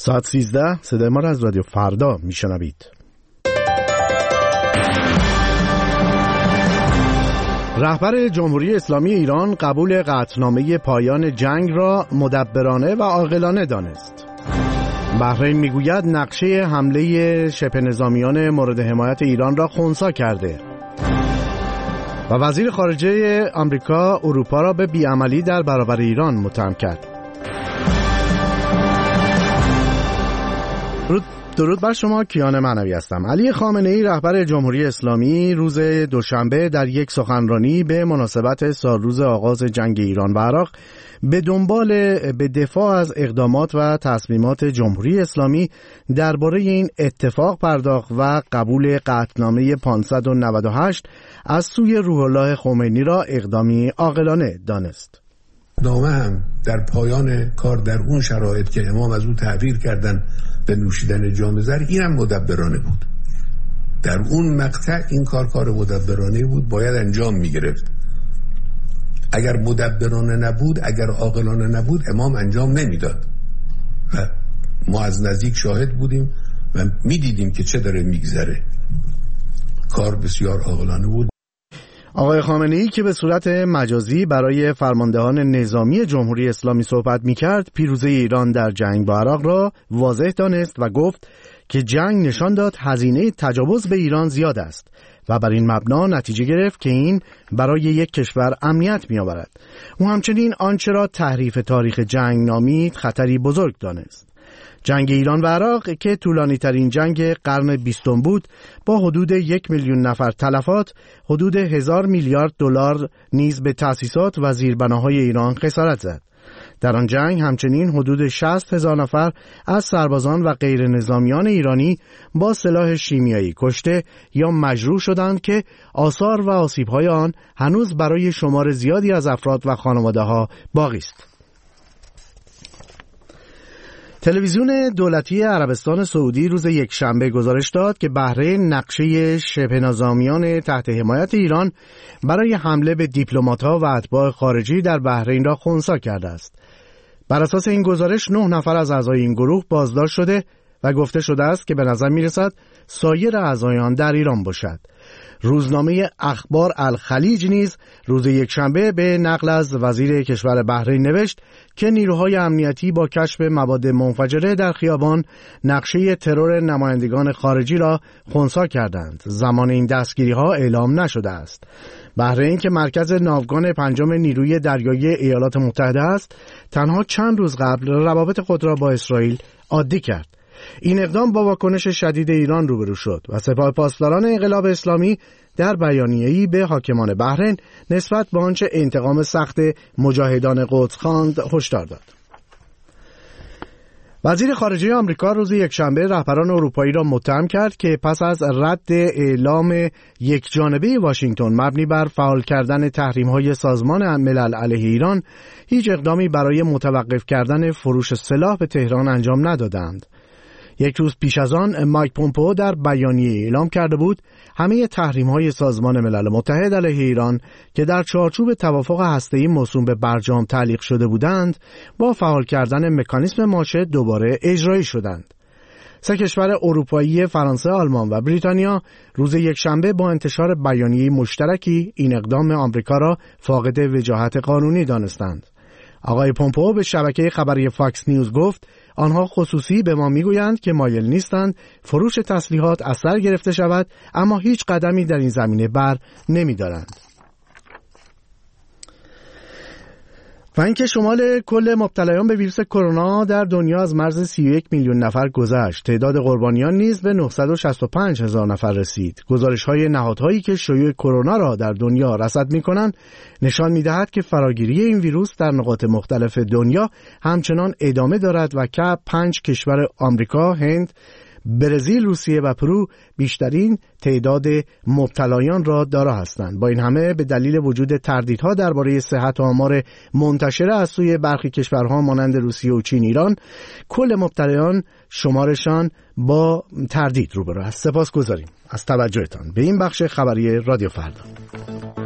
ساعت 13 صدای ما را از رادیو فردا میشنوید. رهبر جمهوری اسلامی ایران قبول قطعنامه پایان جنگ را مدبرانه و عاقلانه دانست. بحرین میگوید نقشه حمله شبه نظامیان مورد حمایت ایران را خنثی کرده. و وزیر خارجه آمریکا اروپا را به بیعملی در برابر ایران متهم کرد. درود بر شما، کیان معنوی هستم. علی خامنه‌ای رهبر جمهوری اسلامی روز دوشنبه در یک سخنرانی به مناسبت سالروز آغاز جنگ ایران و عراق به دفاع از اقدامات و تصمیمات جمهوری اسلامی درباره این اتفاق پرداخت و قبول قطعنامه 598 از سوی روح الله خمینی را اقدامی عاقلانه دانست. نامه هم در پایان کار در اون شرایط که امام از او تعبیر کردن به نوشیدن جام زر، اینم مدبرانه بود. در اون مقطع این کار مدبرانه بود، باید انجام میگرفت. اگر مدبرانه نبود، اگر عاقلانه نبود، امام انجام نمیداد و ما از نزدیک شاهد بودیم و میدیدیم که چه داره میگذره. کار بسیار عاقلانه بود. آقای خامنه‌ای که به صورت مجازی برای فرماندهان نظامی جمهوری اسلامی صحبت می‌کرد، پیروزی ایران در جنگ با عراق را واضح دانست و گفت که جنگ نشان داد هزینه تجاوز به ایران زیاد است و بر این مبنا نتیجه گرفت که این برای یک کشور امنیت می‌آورد. او همچنین آنچه را تحریف تاریخ جنگ نامید خطری بزرگ دانست. جنگ ایران و عراق که طولانی ترین جنگ قرن 20 بود، با حدود 1 میلیون نفر تلفات، حدود 1000 میلیارد دلار نیز به تأسیسات و زیربناهای ایران خسارت زد. در آن جنگ همچنین حدود 60,000 نفر از سربازان و غیر نظامیان ایرانی با سلاح شیمیایی کشته یا مجروح شدند که آثار و آسیب‌های آن هنوز برای شمار زیادی از افراد و خانواده‌ها باقی است. تلویزیون دولتی عربستان سعودی روز یکشنبه گزارش داد که بحرین نقشه شبه نظامیان تحت حمایت ایران برای حمله به دیپلمات‌ها و اتباع خارجی در بحرین را خنثی کرده است. بر اساس این گزارش 9 نفر از اعضای این گروه بازداشت شده و گفته شده است که به نظر می‌رسد سایر اعضایان در ایران باشد. روزنامه اخبار الخلیج نیز روز یکشنبه به نقل از وزیر کشور بحرین نوشت که نیروهای امنیتی با کشف مواد منفجره در خیابان نقشه ترور نمایندگان خارجی را خنثی کردند. زمان این دستگیری‌ها اعلام نشده است. بحرین که مرکز ناوگان 5 نیروی دریایی ایالات متحده است، تنها چند روز قبل روابط خود را با اسرائیل عادی کرد. این اقدام با واکنش شدید ایران روبرو شد و سپاه پاسداران انقلاب اسلامی در بیانیه‌ای به حاکمان بحرین نسبت به آنچه انتقام سخت مجاهدان قدس خواند هشدار داد. وزیر خارجه آمریکا روز یکشنبه رهبران اروپایی را متهم کرد که پس از رد اعلام یکجانبه واشنگتن مبنی بر فعال کردن تحریم‌های سازمان ملل علیه ایران، هیچ اقدامی برای متوقف کردن فروش سلاح به تهران انجام ندادند. یک روز پیش از آن مایک پومپئو در بیانیه اعلام کرده بود همه تحریم‌های سازمان ملل متحد علیه ایران که در چارچوب توافق هسته‌ای موسوم به برجام تعلیق شده بودند، با فعال کردن مکانیزم ماشه دوباره اجرایی شدند. 3 کشور اروپایی فرانسه، آلمان و بریتانیا روز یکشنبه با انتشار بیانیه مشترکی این اقدام آمریکا را فاقد وجاهت قانونی دانستند. آقای پومپئو به شبکه خبری فاکس نیوز گفت آنها خصوصی به ما میگویند که مایل نیستند فروش تسلیحات از سر گرفته شود، اما هیچ قدمی در این زمینه بر نمی‌دارند. و اینکه شمال کل مبتلایان به ویروس کرونا در دنیا از مرز 31 میلیون نفر گذشت. تعداد قربانیان نیز به 965,000 نفر رسید. گزارش‌های نهادهایی که شیوع کرونا را در دنیا رصد می‌کنند نشان می‌دهد که فراگیری این ویروس در نقاط مختلف دنیا همچنان ادامه دارد و که 5 کشور آمریکا، هند، برزیل، روسیه و پرو بیشترین تعداد مبتلایان را دارا هستند. با این همه به دلیل وجود تردیدها درباره صحت آمار منتشره از سوی برخی کشورها مانند روسیه و چین، ایران کل مبتلایان شمارشان با تردید روبرو است. سپاسگزاریم از توجهتان به این بخش خبری رادیو فردا.